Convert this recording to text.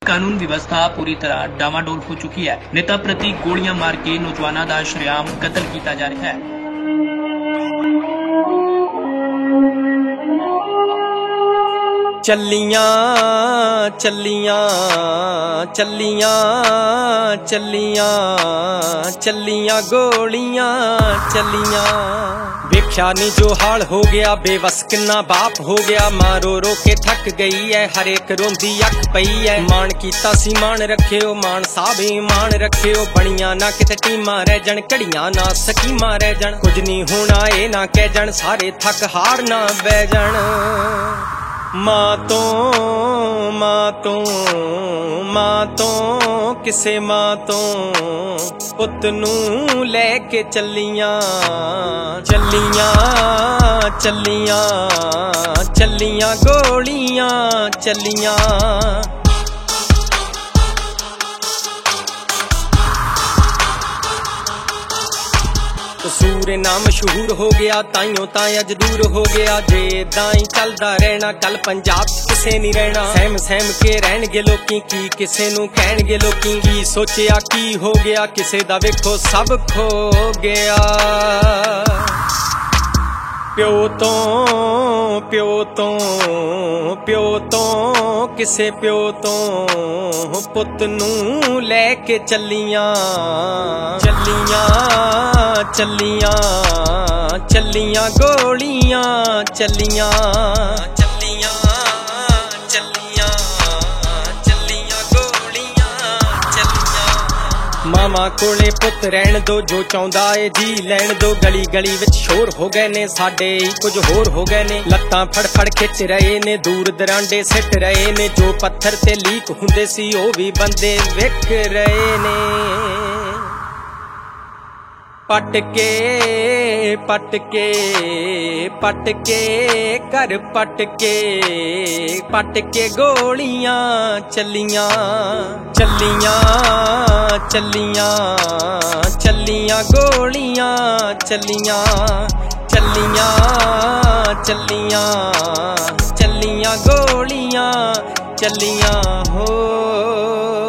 कानून व्यवस्था पूरी तरह डामाडोल हो चुकी है। नेता प्रति गोलियां मार के नौजवानों का शरेआम कतल किया जा रहा है। चलियां चलियां चलियां चलियां चलियां गोलियां चलियां। वेख्या नी जो हाल हो गया, बेबस किन्ना बाप हो गया। मां रो रो के थक गई है, हर एक रोंदी अख पई है। मान कीता सी मान रखियो, मान साहब ईमान रखियो। बनिया ना किते टीमां रह जन, घड़ियां ना स्कीमां रह जन। कुछ नहीं होना ए ना कह जन, सारे थक हार ना बह जन। मां तो किसे मां तो पुत नू लैके चलियां चलियां चलियां चलियां गोलियां चलियां। कसूर ना मशहूर हो गया, ताइयों ताई अज दूर हो गया। जे दाई चलदा रहना, कल पंजाब किसे नहीं रहना। सहम सहम के रहणगे लोकी, की किसे नू कहणगे लोकी। की सोचिया की हो गया, किसे दा वेखो सब खो गया। प्यो तो किसे प्यो तो पुत नू लैके चलियां चलियां चलियां चलियां गोलियां चलियां चलियां चलियां चलियां गोलियां चलियां। मामा कोले पुत रहन दो, जो चाहुंदा ए जी लैन दो। गली गली विच शोर हो गए ने, साडे कुछ होर हो गए ने। लत्तां फड़ फड़ खिच रहे ने, दूर दरांडे सिट रहे ने। जो पत्थर ते लीक हुंदे सी, ओ भी बंदे विक रहे ने। पटके पटके पटके घर पटके गोलियां चलियां चलियां चलियां चलियां गोलियां चलियां चलियां चलियां चलियां गोलियां चलियां हो।